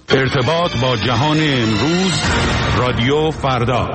ارتباط با جهان امروز، رادیو فردا.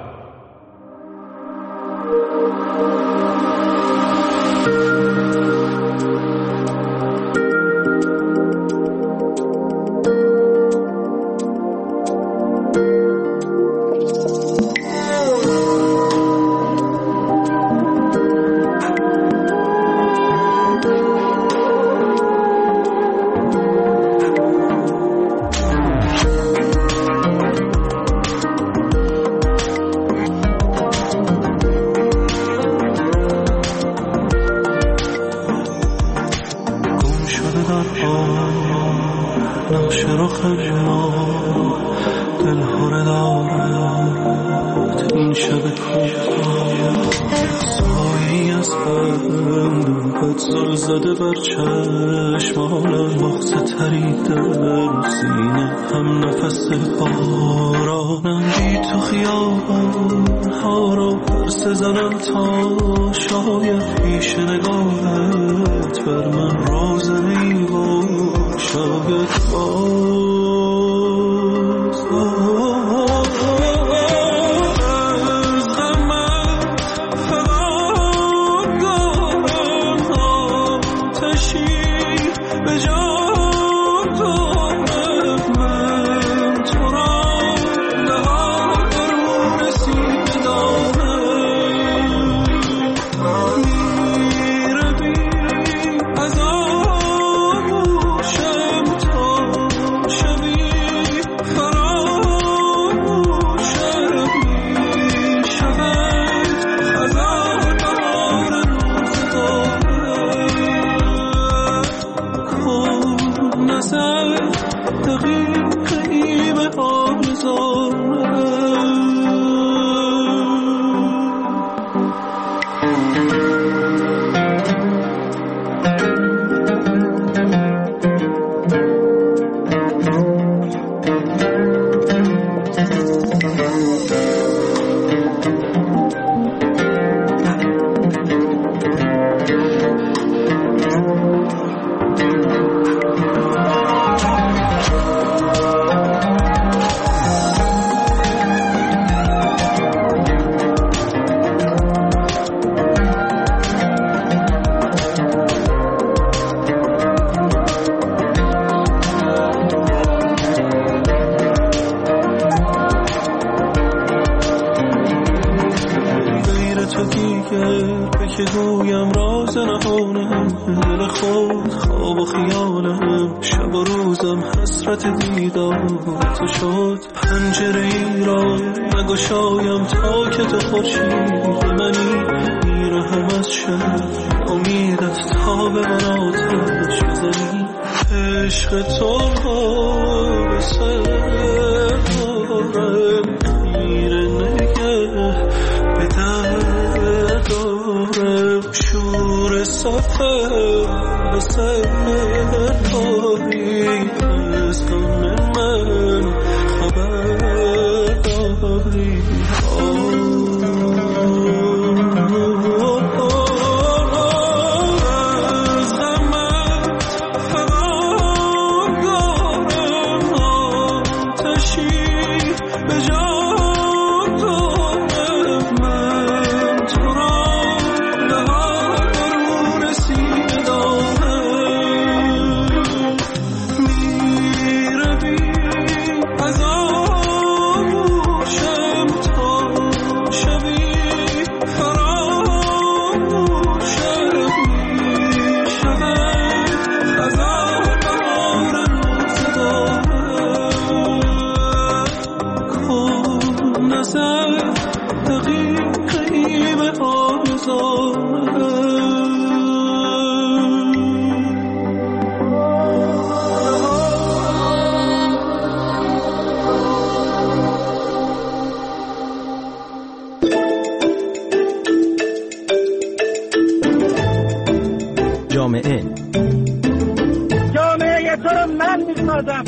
جامعه تو رو من میسازم.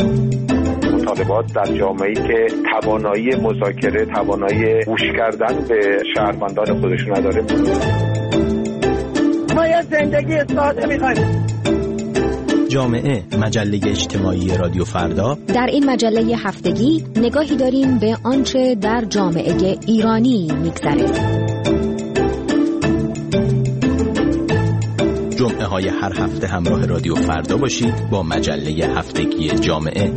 مطالبات در جامعه‌ای که توانایی مذاکره، توانایی گوش کردن به شهروندان خودش نداره. ما یه زندگی ساده می‌خوایم. جامعه، مجله اجتماعی رادیو فردا. در این مجله هفتگی نگاهی داریم به آنچه در جامعه ایرانی می‌گذره. جمعه های هر هفته همراه رادیو فردا باشید با مجله هفتگی جامعه.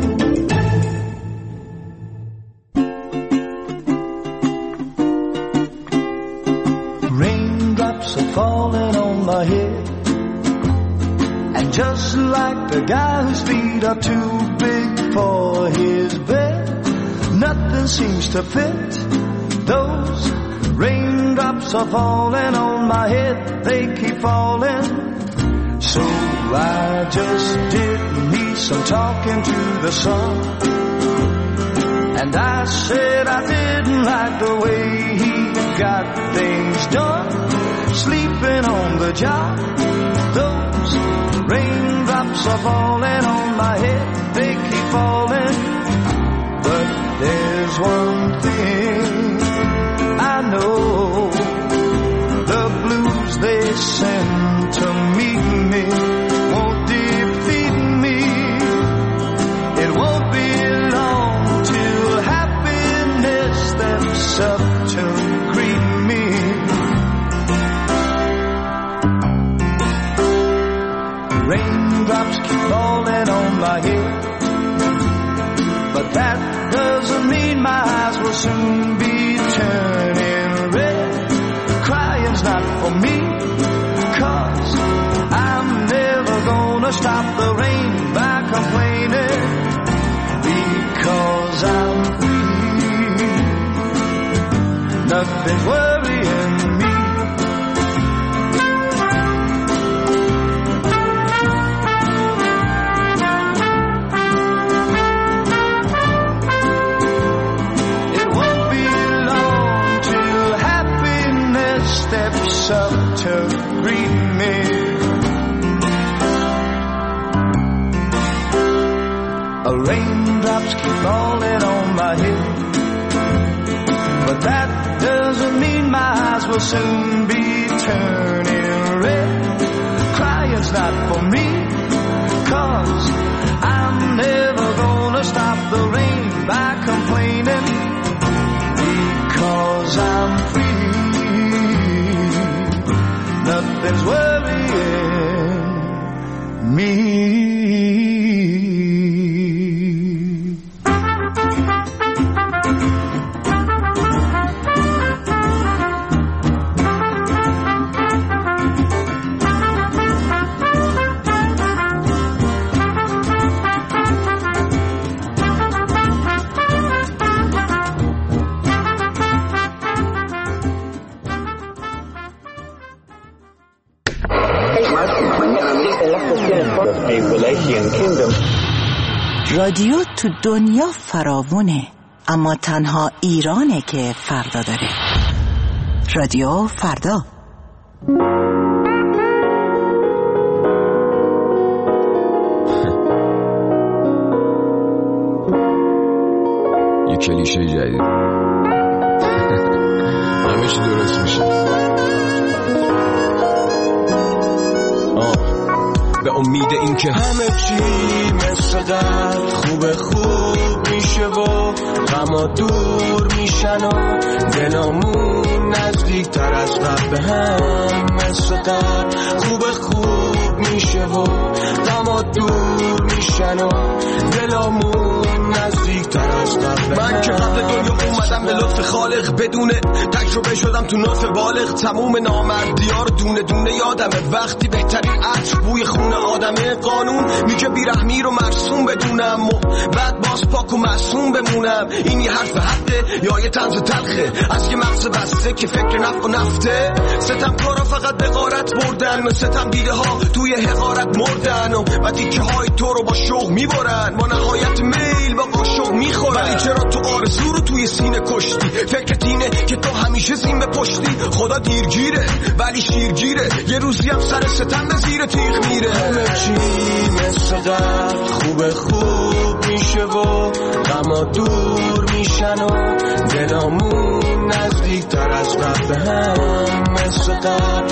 Raindrops are falling on my head, and just like the guy whose feet are too big for his bed, nothing seems to fit. Those raindrops are falling on my head, they keep falling. So I just did me some talking to the sun, and I said I didn't like the way he got things done, sleeping on the job. Those raindrops are falling on my head, they keep falling. But there's one thing I know, the blues they send to meet me won't defeat me. It won't be long till happiness steps up to greet me. Raindrops keep falling on my head, but that doesn't mean my eyes will soon be turning red. Crying's not for me, 'cause I'm never gonna stop the rain by complaining, because I'm free. Nothing's worrying me. Steps up to greet me. Raindrops keep falling on my head, but that doesn't mean my eyes will soon be turning red. Crying's not for me, 'cause I'm never gonna stop the rain by complaining, because I'm free. Nothing's worrying me. رادیو تو دنیا فراوونه، اما تنها ایرانه که فردا داره. رادیو فردا. یه کلیشه جدید. همه چی درست میشه. به امید این که همه چی مثل قبل خوب میشه و غما دور میشن و دلامون نزدیک تر از قبل به هم مثل قبل خوب میشه و غما دور میشن و دلامون نزدیک تر از قبل. من که قبل دنیا اومدم به لطف خالق، بدون تجربه شدم تو ناف بالغ. تموم نامردی‌ها رو دونه دونه یادمه، وقتی بهترین عطر بوی خون آدمه. قانون میگه بیرحمی رو مرسوم بدونم و بعد باز پاک و معصوم بمونم. این یه حرف حقه یا یه طنز تلخه از یه مغز بسته که فکر نفع و نفته؟ ستمکارا فقط به غارت بردن و ستم دیده ها توی حقارت مردن و تیکه های تو رو با شوق میبرن، با نهایت میل با قاشق میخورن. ولی چرا تو آرزو رو توی سینه کشتی؟ فکرت اینه که تو همیشه زین به پشتی. خدا دیرگیره ولی شیرگیره، یه روزی هم سر ستم به زیر تیغ میره. همه چی مثل قبل خوب میشه و غما دور میشن و دلامون نزدیکتر از قبل هم مثل قبل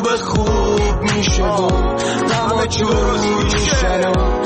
خوب میشه و همه جور میشن و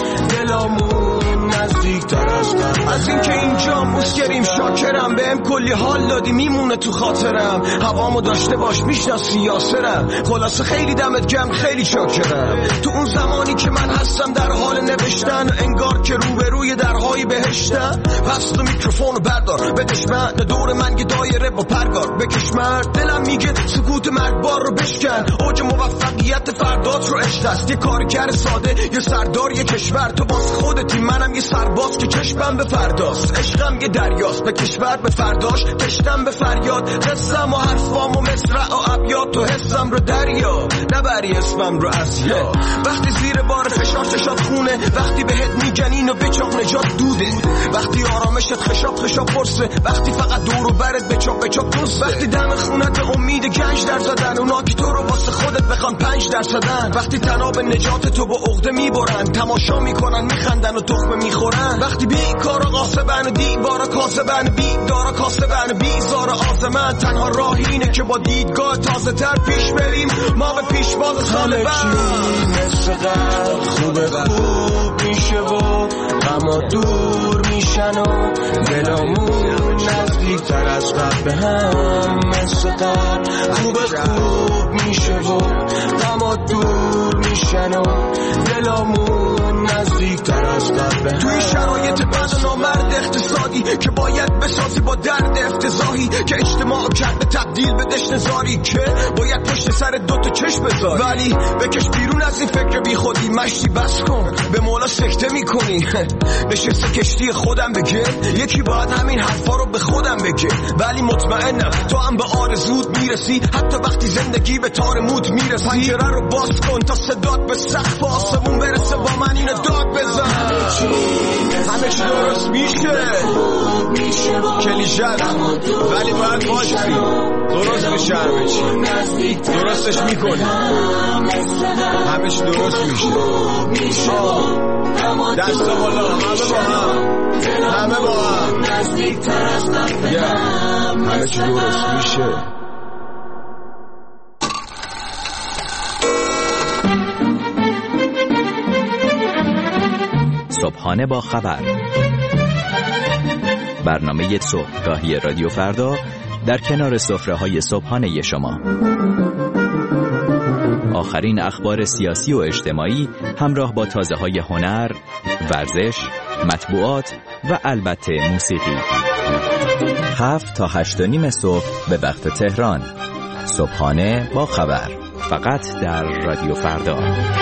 دلامون نزدیکتر از قبل. از اینکه اینجا موسیقیم شاکرم، بهم کلی حال دادی میمونه تو خاطرم، هوامو داشته باش میشناسی یاسرم، خلاصه خیلی دمت گرم خیلی شاکرم. تو اون زمانی که من هستم در حال نوشتن، انگار که روبروی درهای بهشتم، پس تو میکروفونو بردار بدش من، دور من یه دایره با پرگار بکش مرد، دلم میگه سکوت مرگبار رو بشکن، اوج موفقیت فردات رو عشق است، یه کارگر ساده یه سردار یه کشور، تو باز خودتی منم یه سرباز که چشمم به فرداست، عشقم یه دریاست به کشور به فرداش، کشتم به فریاد قصم و حرفام و مصرع و ابیات، تو حسم رو دریا نبری اسمم رو اسیا، وقتی زیر بار فشار چشات خونه، وقتی بهت میگن و بچاق نجات دوده، وقتی آرامشت خشاب پرسه، وقتی فقط دور و برت بچاق دوسته، وقتی دم خونت امید گنج در زدن، اونا که تو رو واسه خودت بخوان 5%، وقتی تناب نجات تو با عقده میبرن، تماشا میکنن میخندن و تخمه میخورن، وقتی بیکارا قاسبن و دیوارا کاسبن، بیدارا کاسبن بیزار آزمن، تنها راه اینه که با دیدگاه تازه تر پیش بریم، ما به پیشواز سال بعد مثل قبل خوب میشه و اما دور میشن و دلامون نزدیکتر از قبل هم مثل قبل خوب میشه و اما دور میشن و دلامون نزدیکتر از قبل هم. توی شرایط بد و نامرد اقتصادی که باید بسازی با درد افتضاحی، که اجتماع کرده تبدیل به دشت زاری، که باید پشت سر دوتا چشم بذاری، ولی بکش بیرون از این فکر بی خودی، مشتی بس کن به مولا سکته میکنی، نشسته کشتی خودم بگه، یکی باید همین حرفا رو به خودم بگه، ولی مطمئنم تو هم به آرزوت میرسی، حتی وقتی زندگی به تار موت میرسی، پنجره رو باز کن تا صدات به سقف آسمون برسه، با من اینو داد بزن، همه چی درست میشه کلیشه ولی باید باشی، درست میشه همه چی، درستش میکنی، همه چی درست میشه، دست بالا همه با هم نزدیکتر از قبل همه چی درست میشه. صبحانه با خبر، برنامه صبحگاهی رادیو فردا در کنار سفره‌های صبحانه شما. آخرین اخبار سیاسی و اجتماعی همراه با تازه‌های هنر، ورزش، مطبوعات و البته موسیقی. 7 تا 8:30 صبح به وقت تهران. صبحانه با خبر، فقط در رادیو فردا.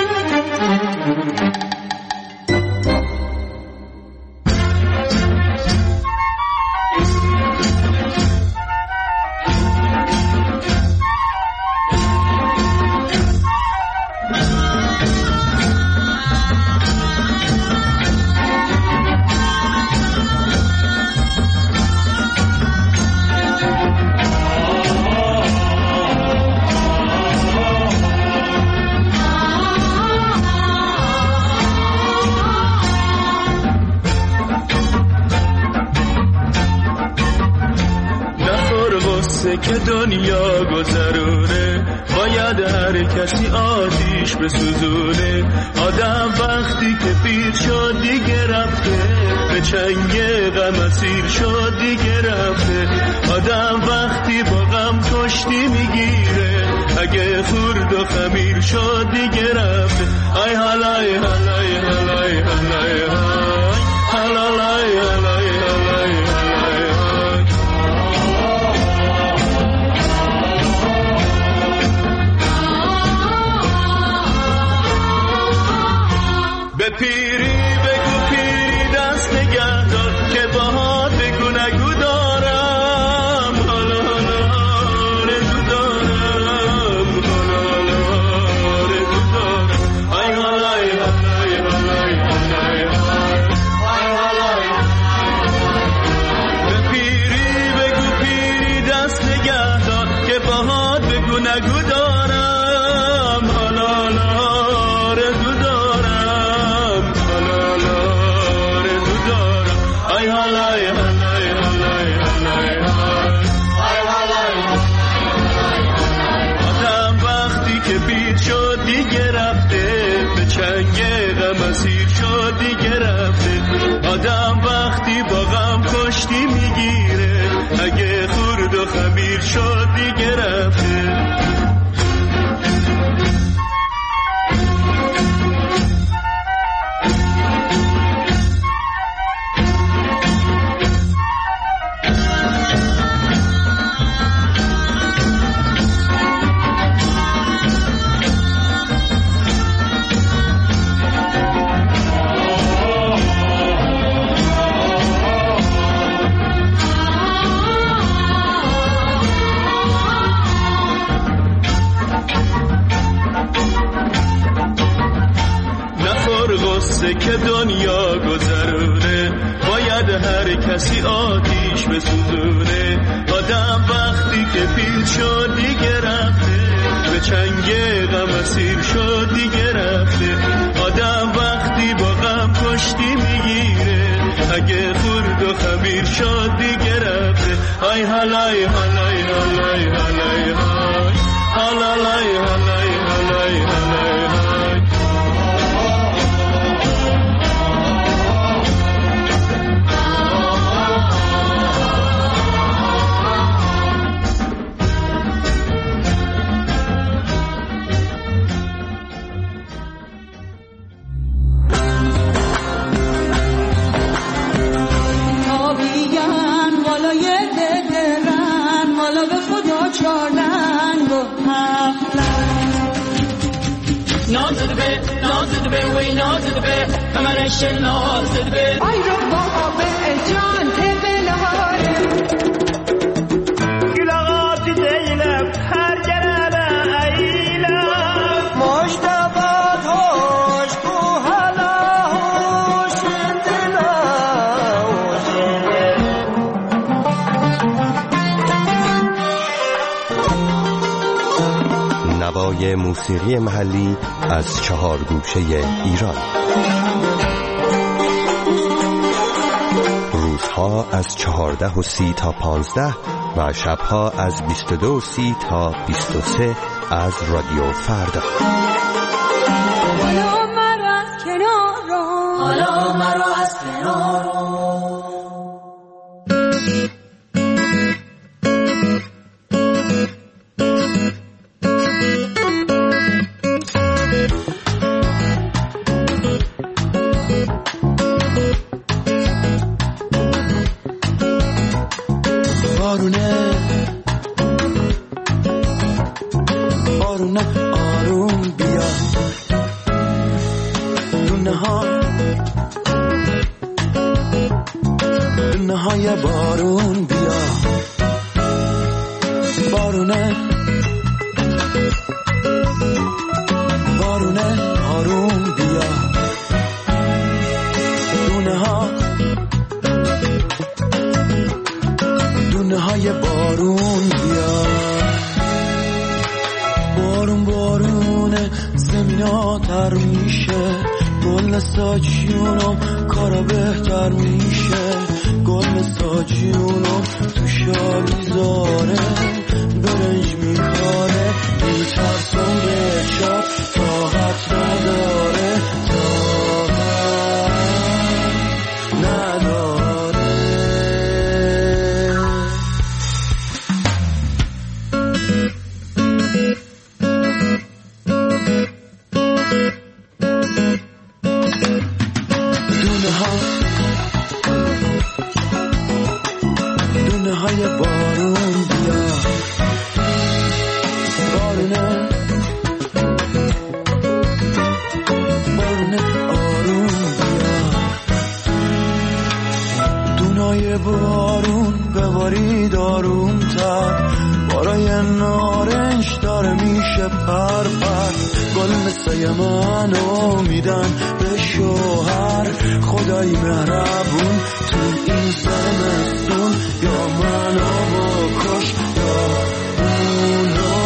که دنیا گذرونه، باید هر کسی آتیش بسوزونه، آدم وقتی که پیر شد دیگه رفته، به چنگ غم اسیر شد دیگه رفته، آدم وقتی با غم کشتی میگیره، اگه خورد و خمیر شد دیگه رفته، ای حالای حالای حالای حالای حالای حالای به پیری بگو پیری دست نگه دار، که باهات بگو نگو دارم، حالا آرزو دارم، حالا آرزو دارم، ای حالای حالای حالای حالای آدم وقتی با غم کشتی میگیره، اگه خورد و خمیر شد دیگه رفته. که دنیا گذرونه، باید هر کسی آتیش بسوزونه. آدم وقتی که پیر شد دیگه رفته، به چنگ غم اسیر شد دیگه رفته. آدم وقتی با غم کشتی میگیره، اگه خورد و خمیر شد دیگه رفته. های هلای هلای هلای هلای های هلای هلای هلای هلای های. ای رو بابا به جان بلاره گلاغات دیلم هر گرانه ایلم مشتبات هوش کو حالا هوش دلا. نوای موسیقی محلی از 4 گوشه ایران. روزها از 14:30 تا 15 و شبها از 22:30 تا 23 از رادیو فردا. حالا مرا از کنارم، حالا مرا از کنارم. بارون بیا، بارونه بارونه آروم بیا. دونه های بارون بیا. بارون بارونه زمینا تر میشه، گل ساجیونم کارا بهتر میشه. گل ساجیونم تو شالیزاره برنج میکاره. میترسم به شب طاقت نداره، طاقت نداره. دونه های بارون بیا، بارونه بارونه آروم بیا. دونای بارون ببارید آروم تر، بارای نارنج داره میشه پر پر. گل مثل منو میدن به شوهر، خدای مهربون تو این زمستون. یا منو بکش یا اونو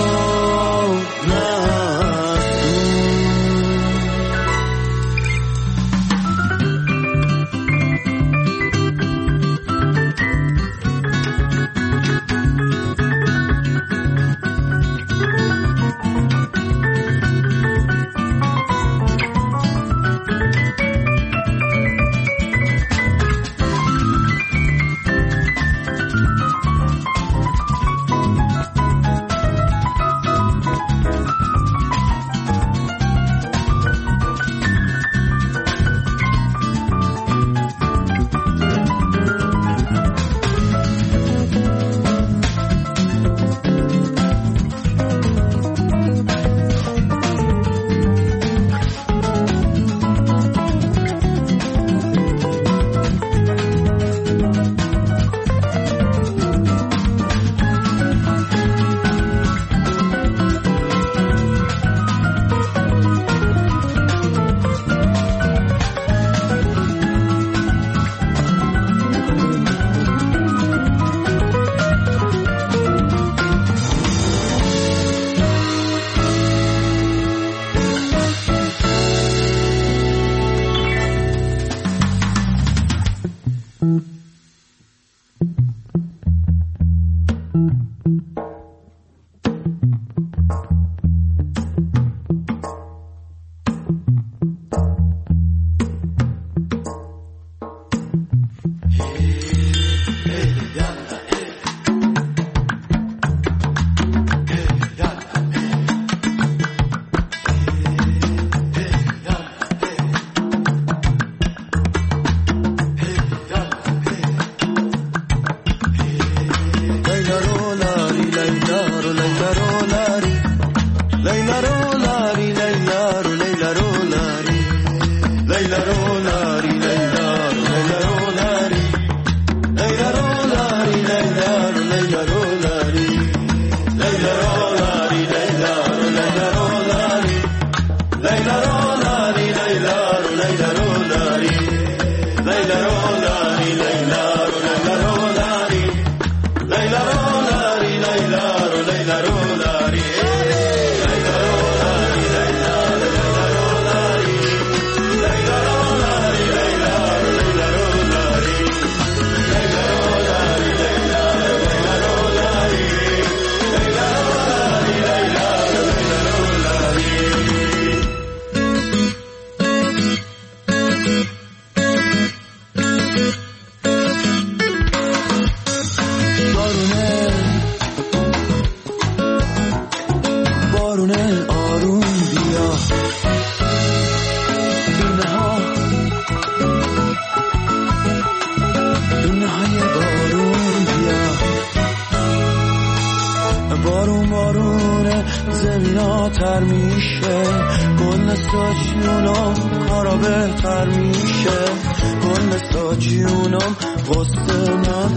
تر میشه، کل استاجیونم کارا بهتر میشه، کل استاجیونم غصه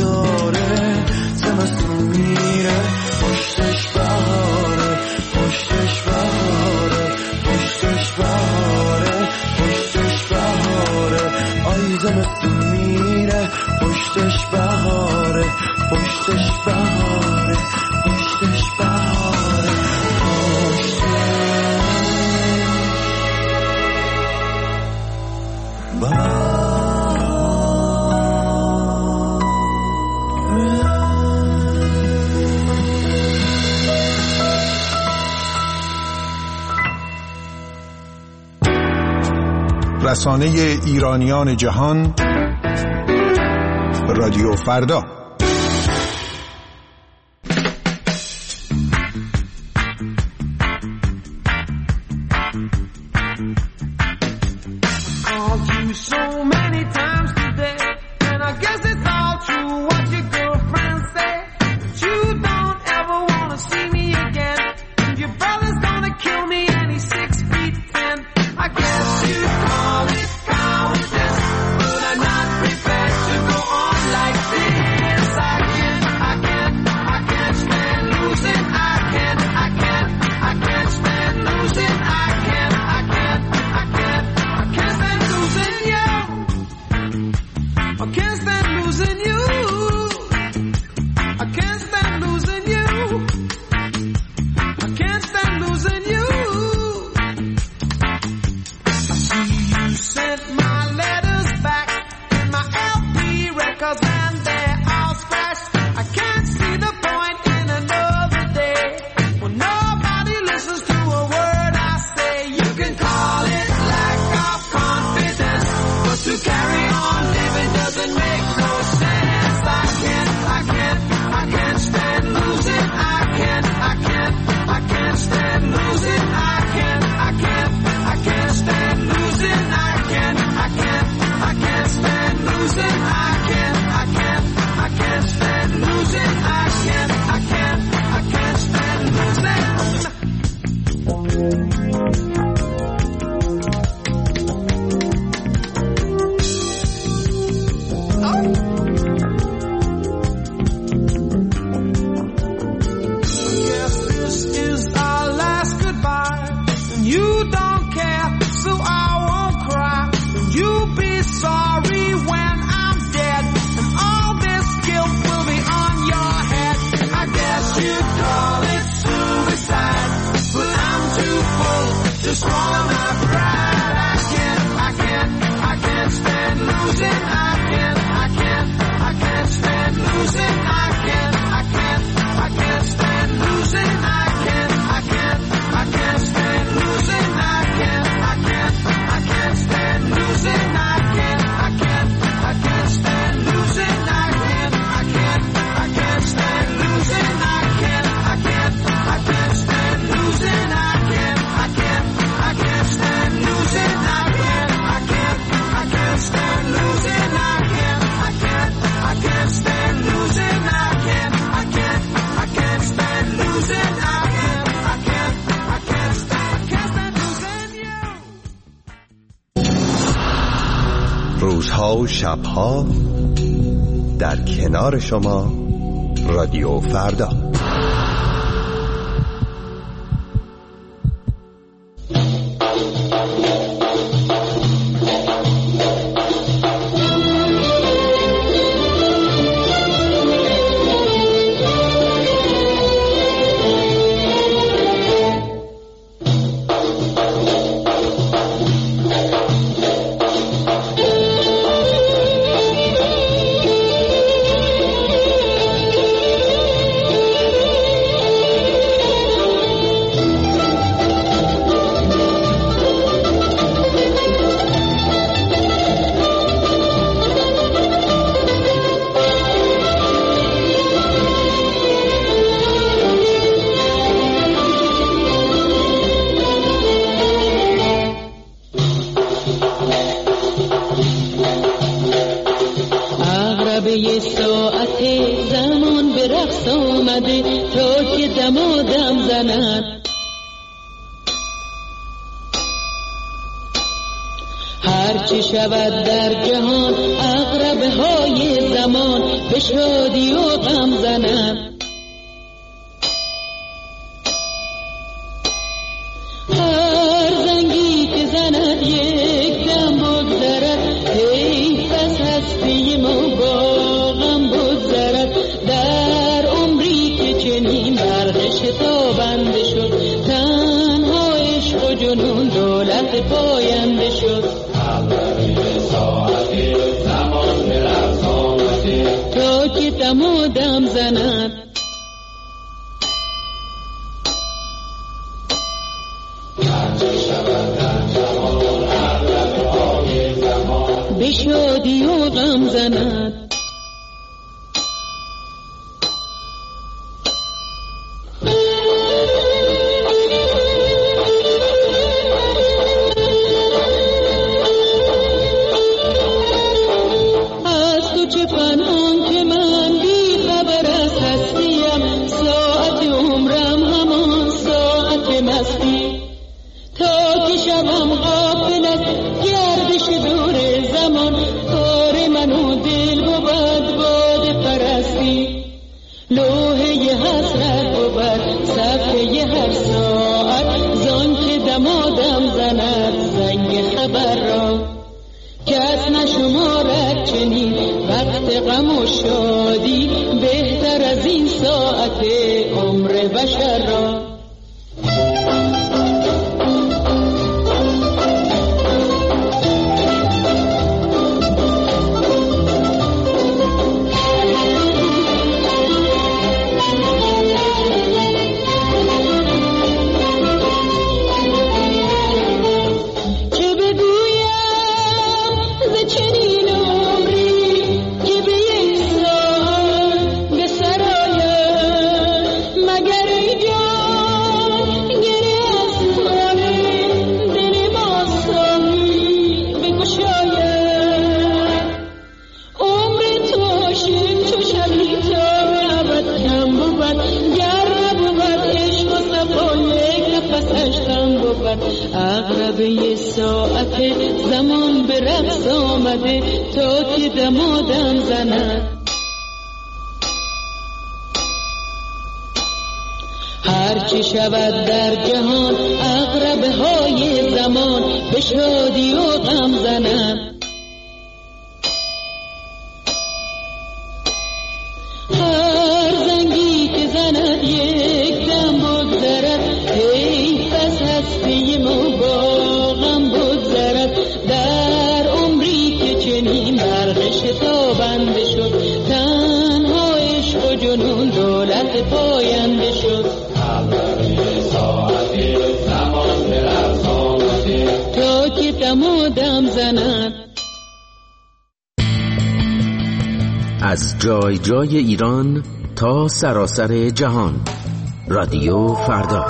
نداره، زمستون میره پشتش بهاره، پشتش بهاره، پشتش بهاره، پشتش بهاره، آی زمستون میره پشتش بهاره، پشتش بهاره، پشتش بهاره، رسانه ایرانیان جهان، رادیو فردا. To carry on living doesn't make no sense. روزها و شبها در کنار شما رادیو فردا. یه ساعت زمان به رقص آمده تا که دمادم زند. هرچی شود در جهان عقربه های زمان به شادی و غم زند. هر زنگی که زند یک دم بگذرد، حیف از هستی ما با غم بگذرد. در عمری که چنین برق شتابنده شد، تنها عشق و جنون دولت پاینده شد. تا که دم و دم زند، به شادی و غم زند. عقربه ساعت زمان به رقص آمده تا که دم و دم زند. هرچی شود در جهان عقربه های زمان به شادی و غم زند. هر زنگی که زند یک دم بگذرد، حیف از هستی ما با غم بگذرد. در عمری که چنین برق شتابنده شد، تنها عشق و جنون دولت پاینده شد. تا که دم و دم زند. از جای جای ایران تا سراسر جهان، رادیو فردا.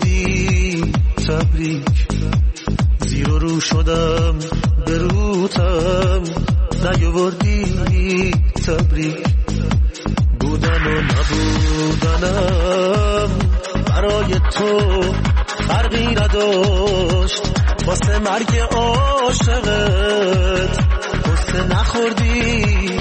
نخوردی تبریک، زیر و رو شدم به روتم نیاوردی تبریک، بودن و نبودنم برای تو فرقی نداشت، واسه مرگ عاشقت واسه نخوردی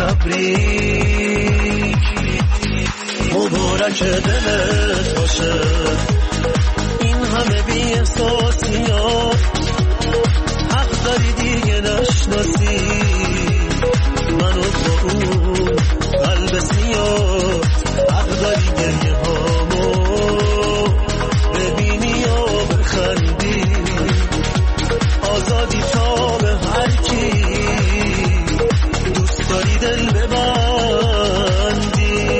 تبریک، مبارک دلت باشه این همه بی احساسیات، حق داری دیگه نشناسی منو با اون قلب سیاه، حق داری گریه هامو ببینی و بخندی، آزادی تا به هر کی دوست داری دل ببندی.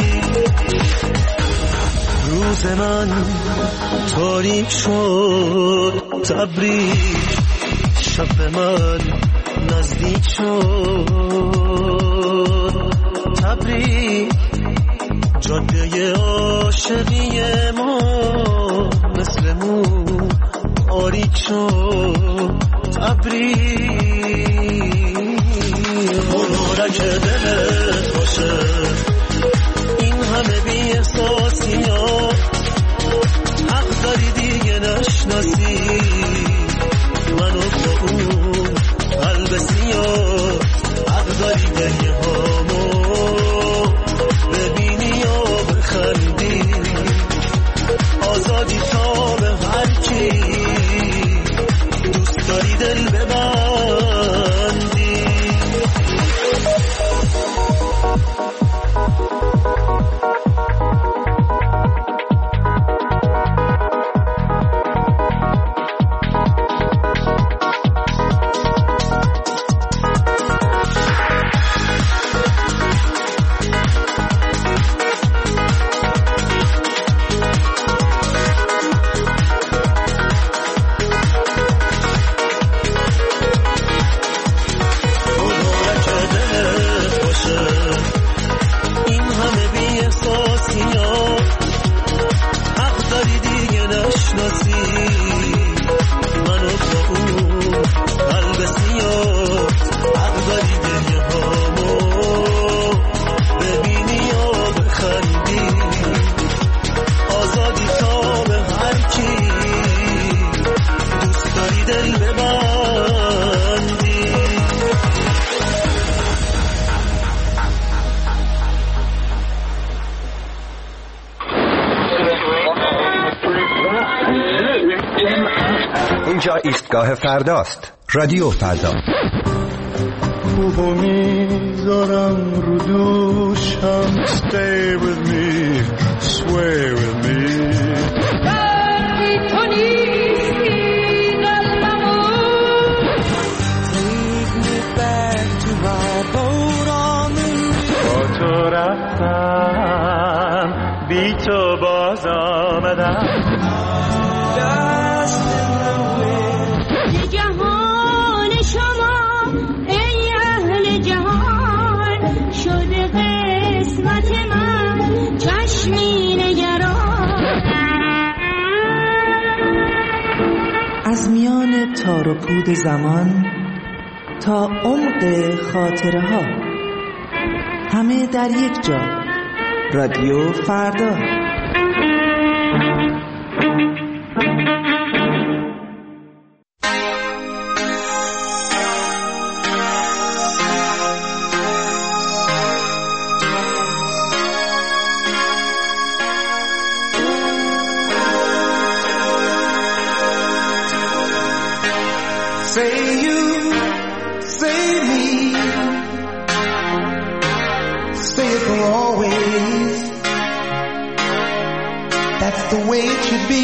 روز من تاریک شد تبریک، شب من نزدیک شد تبریک، جاده عاشقی ما مثل مو آریک شد تبریک، مبارک دلت باشه این همه بی احساسیات، حق داری دیگه نشناسی منو با اون قلب سیاه، حق داری گریه هامو ببینی و بخندی، آزادی تا به هر کی دوست داری دل ببندی. اینجا ایستگاه فرداست. رادیو فردا. خوبو میذارم رو دوشم. Stay with me, sway with me. دردی تو نیستی قلبمو. Take me back to my boat on the river. با تو رفتم بی تو باز آمدم. جهان شما ای اهل جهان شده قسمت من چشمی نگران. از میان تار و پود زمان تا عمق خاطره ها، همه در یک جا. رادیو فردا. Say you, say me, say it for always. That's the way it should be.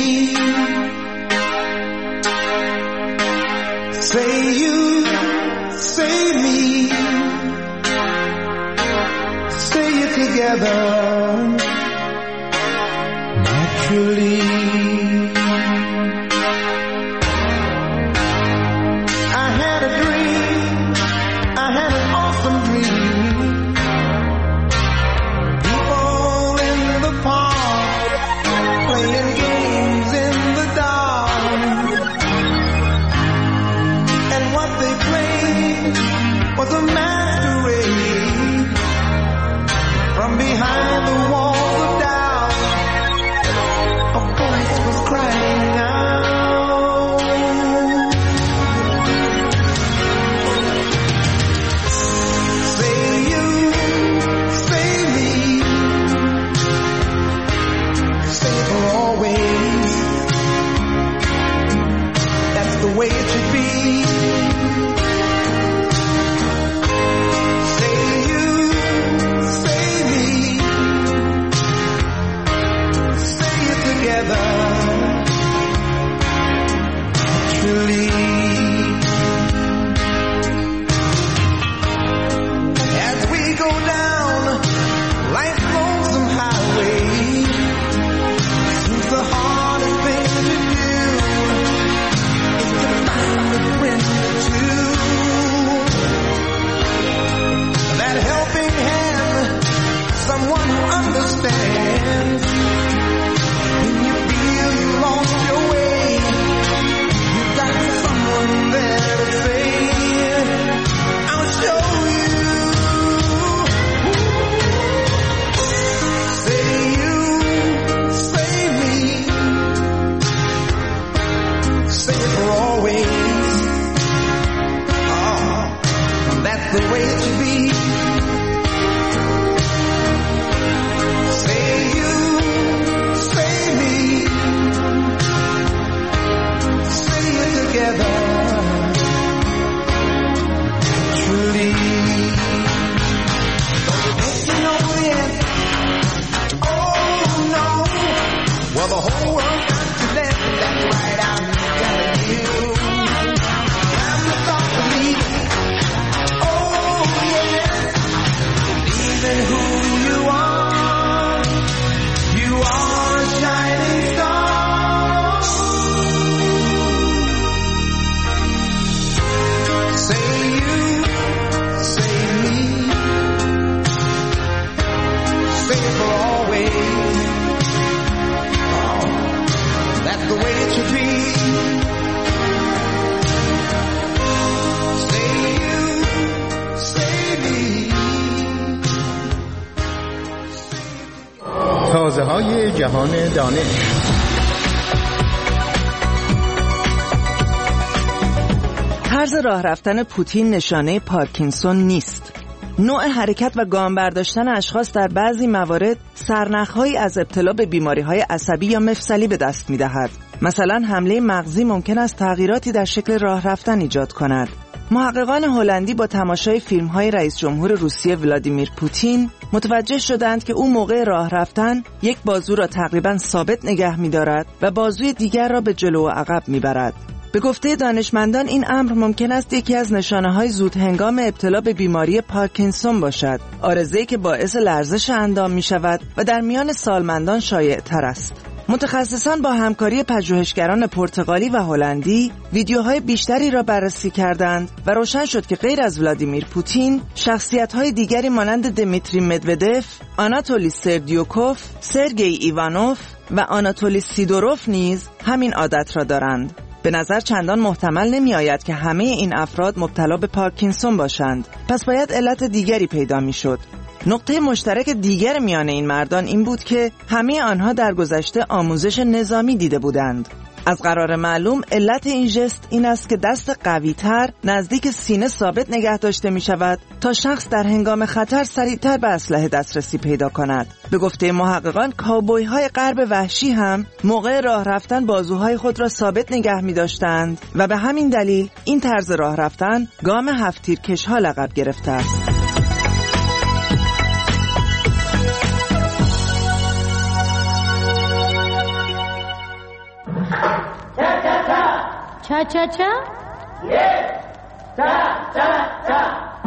Say you, say me, say it together naturally. In the Say it for always. Oh, that's the way it should be. Say you, say me, say it together. Truly. Well, the whole world got to let, that's right, I'm telling you. I'm the thought believing, oh yeah, believing who you are a shining star. Say you, say me, say it for always. That's the way it should be. Say you, say me. تازه‌های جهان دانش. طرز راه رفتن پوتین نشانه پارکینسون نیست. نوع حرکت و گام برداشتن اشخاص در بعضی موارد سرنخ‌هایی از ابتلا به بیماری‌های عصبی یا مفصلی به دست می‌دهد. مثلا حمله مغزی ممکن است تغییراتی در شکل راه رفتن ایجاد کند. محققان هلندی با تماشای فیلم‌های رئیس جمهور روسیه ولادیمیر پوتین متوجه شدند که او موقع راه رفتن یک بازو را تقریباً ثابت نگه می‌دارد و بازوی دیگر را به جلو و عقب می‌برد. به گفته دانشمندان این امر ممکن است یکی از نشانه‌های زود هنگام ابتلا به بیماری پارکینسون باشد، عارضه‌ای که باعث لرزش اندام می‌شود و در میان سالمندان شایع‌تر است. متخصصان با همکاری پژوهشگران پرتغالی و هلندی ویدیوهای بیشتری را بررسی کردند و روشن شد که غیر از ولادیمیر پوتین، شخصیت‌های دیگری مانند دمیتری مدودف، آناتولی سردیوکوف، سرگئی ایوانوف و آناتولی سیدوروف نیز همین عادت را دارند. به نظر چندان محتمل نمی آید که همه این افراد مبتلا به پارکینسون باشند، پس باید علت دیگری پیدا می شد. نقطه مشترک دیگر میان این مردان این بود که همه آنها در گذشته آموزش نظامی دیده بودند. از قرار معلوم علت این ژست این است که دست قوی‌تر نزدیک سینه ثابت نگه داشته می شود تا شخص در هنگام خطر سریعتر به اسلحه دسترسی پیدا کند. به گفته محققان کاوبوی‌های غرب وحشی هم موقع راه رفتن بازوهای خود را ثابت نگه می داشتند و به همین دلیل این طرز راه رفتن گام هفت‌تیرکش‌ها لقب گرفته است. Cha cha cha? Yes. Ta ta ta.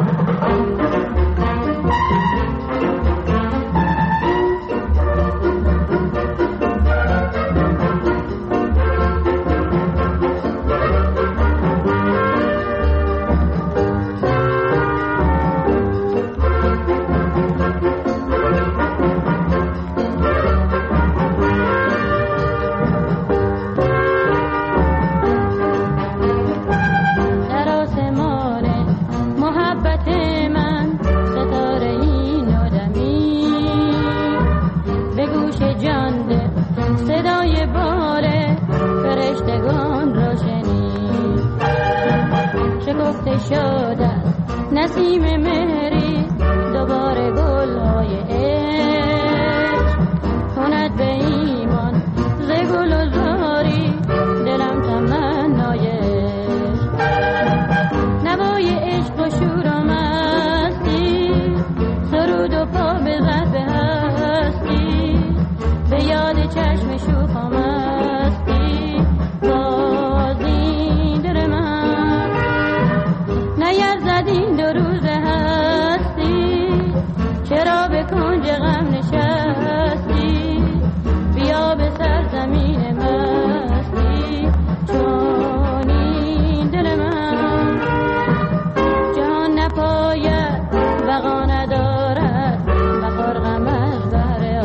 نسیم مهری دوباره گل‌های عشق کند به ایمان ز گل و زاری دلم تمنای عشق نوای عشق و شور و مستی سرود و پا بزد به هستی به یاد چشم شوخم مستی باز این دل من نیرزد این دو روز هستی چرا به کنج غم نشستی بیا به سرزمین مستی چون این دل من جهان نپاید بقا ندارد بخور غم از بهر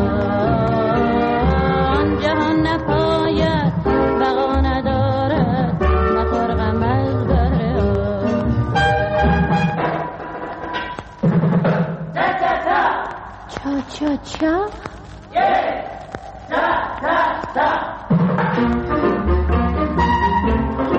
آن جهان نپاید بقا ندارد بخور غم از بهر آن cha cha yes ta ta ta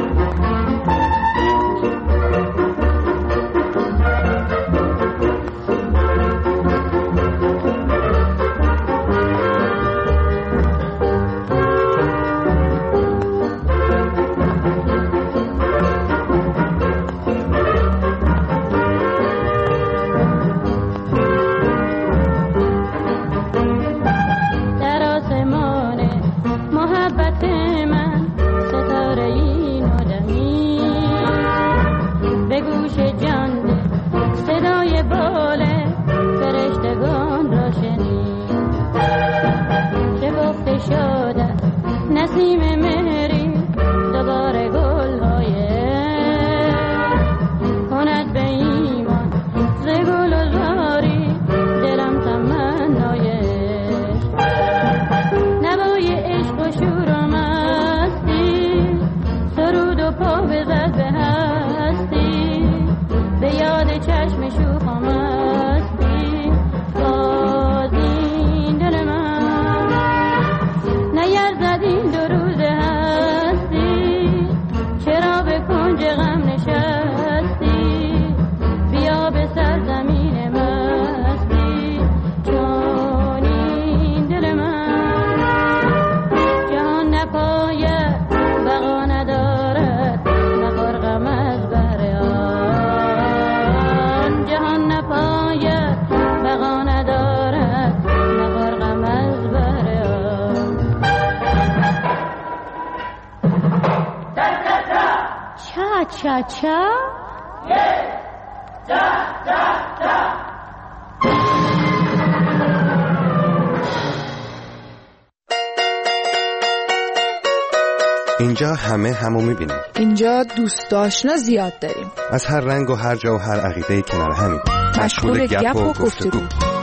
چا چا اینجا همه همو میبینیم. اینجا دوست آشنا زیاد داریم. از هر رنگ و هر جا و هر عقیده کنار همین. مشغول گپ و گفتگو.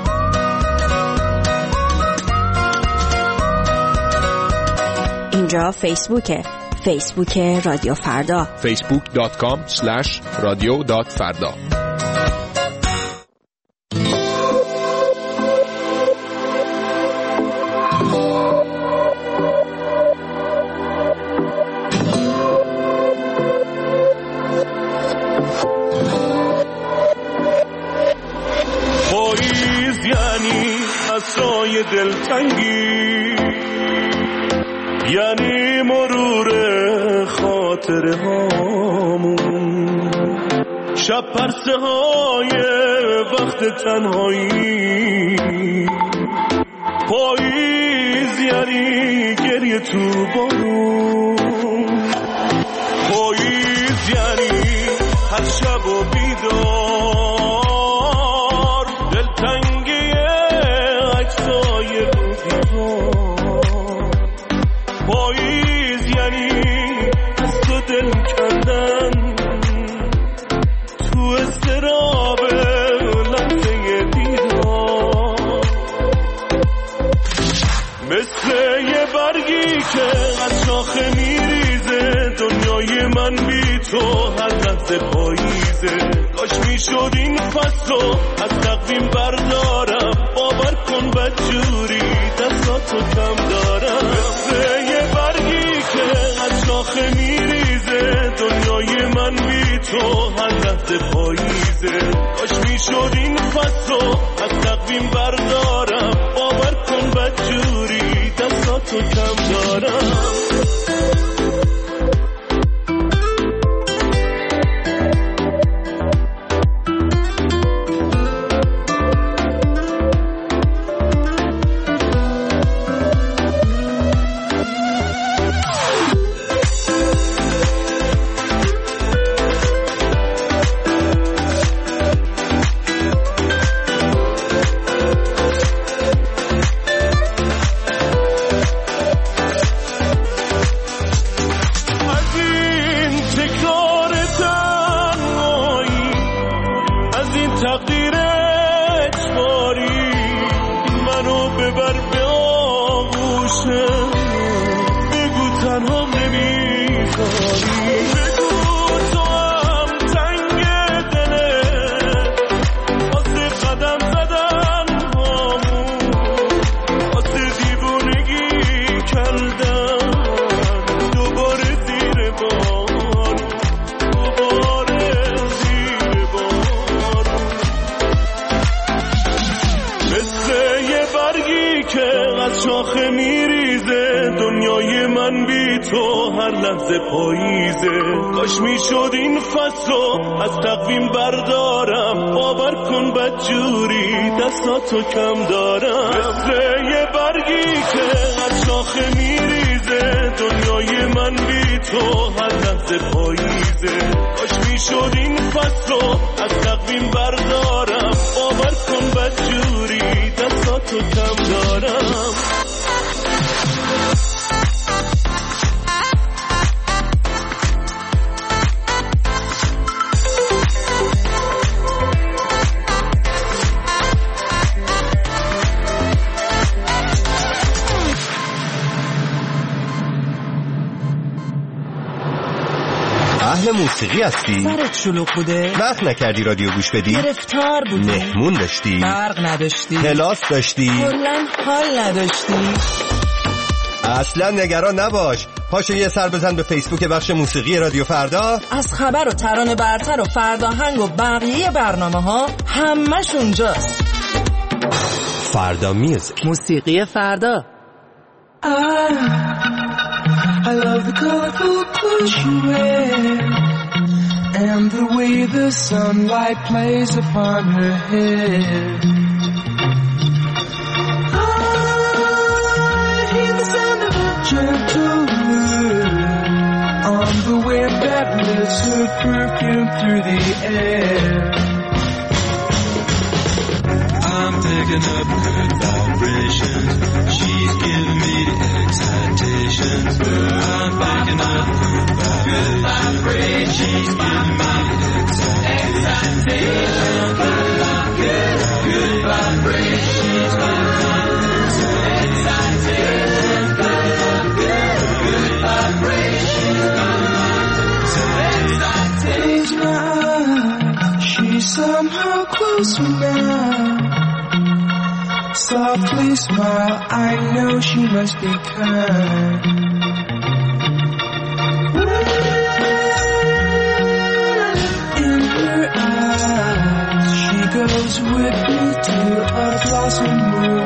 اینجا فیسبوکه. فیسبوک رادیو فردا. facebook.com/radio.farda. پاییز یعنی عصای دلتنگی، یعنی مرور خاطره هامون، شب پرسه های وقت تنهایی. پاییز یعنی گریه تو بارون، پاییز یعنی هر شب و بیدار دلتنگی عکسای رو دیوار. پاییز یعنی از تو دل کندن تو اضطراب لحظه دیدار، مثل یه برگی که از شاخه میریزه. دنیای من بی تو هر لحظه پاییزه. کاش میشد این فصل از تقویم بردارم، باور کن بدجوری دستاتو کم دارم. مثل یه برگی که از شاخه میریزه. دنیای من بی تو هر لحظه پاییزه. کاش میشد این فصل از تقویم بردارم، باور کن بدجوری دستاتو کم دارم. پاییزه. کاش میشد این فصل از تقویم بردارم، باور کن بدجوری دستاتو کم دارم. مثل یه برگی که از شاخه میریزه. دنیای من بی تو هر لحظه پاییزه. کاش میشد این فصل از تقویم بردارم، باور کن بدجوری دستاتو کم دارم. اهل موسیقی هستی؟ سرت شلوغ بوده؟ وقت نکردی رادیو گوش بدی؟ گرفتار بودی؟ مهمون داشتی؟ برق نداشتی؟ کلاس داشتی؟ کلاً حال نداشتی؟ اصلا نگران نباش. پاشو یه سر بزن به فیسبوک بخش موسیقی رادیو فردا. از خبر و ترانه برتر و فرداهنگ و بقیه برنامه ها همش اونجاست. فردا میوزیک، موسیقی فردا. I love the colorful clothes you wear and the way the sunlight plays upon her hair. I hear the sound of a gentle wind on the wind that lifts her perfume through the air. I'm picking up good vibrations. She's giving me the excitations. I'm picking up good vibrations. She's giving me the excitations. Good vibrations. She's giving me she's somehow closer now. Softly smile, I know she must be kind. In her eyes, she goes with me to a blossom room.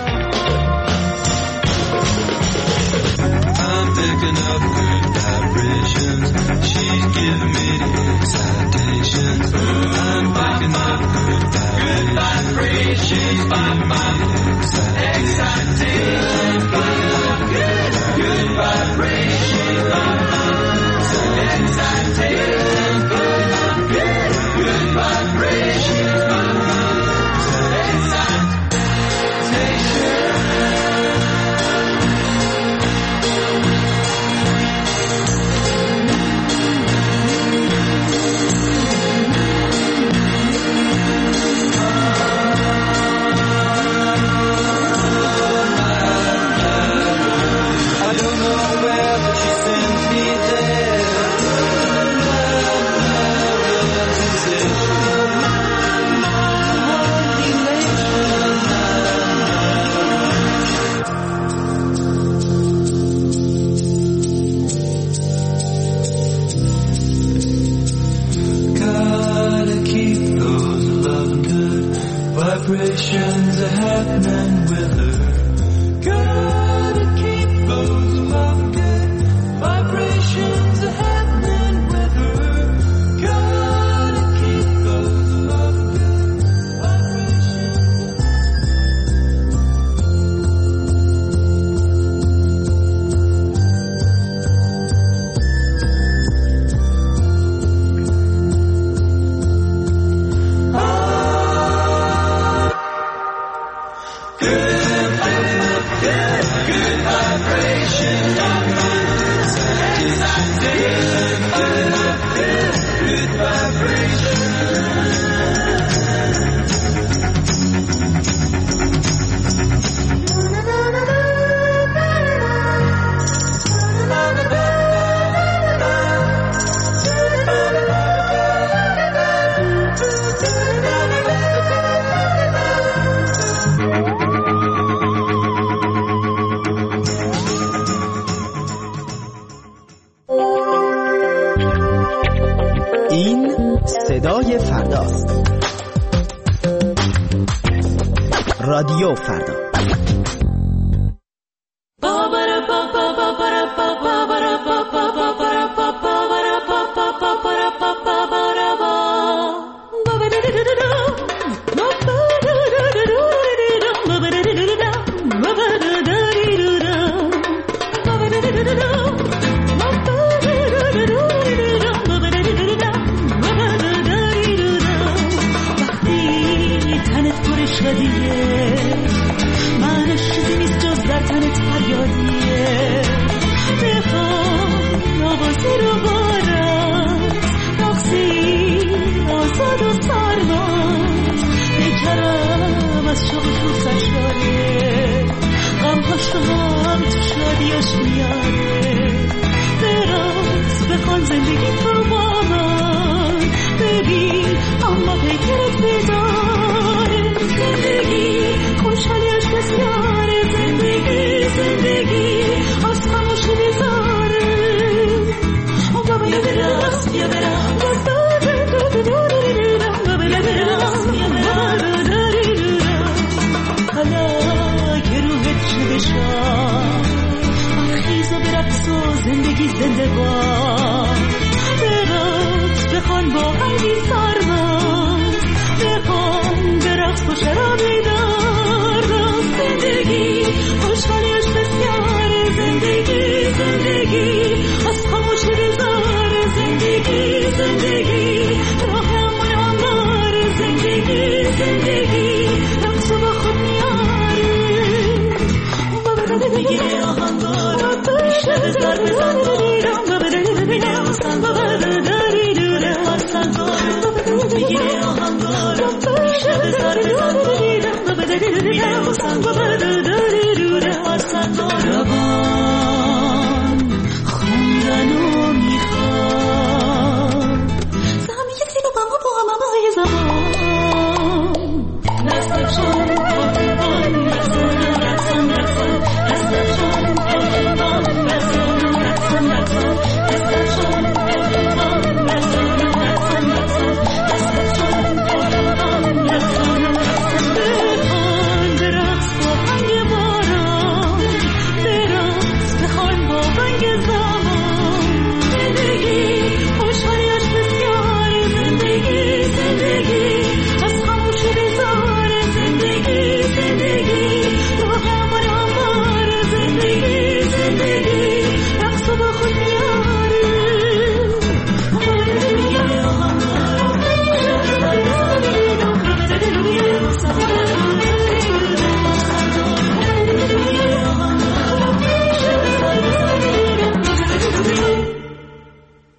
I'm picking up good vibrations. She's giving me the excitations. I'm picking up good vibrations. She's giving me the excitations. Good vibrations. Excitations. Good vibrations. Vibrations are happening with her. Gotta keep those love good. Vibrations are happening with her. Gotta keep those love good. این صدای فرداست. رادیو فردا.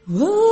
Whoa.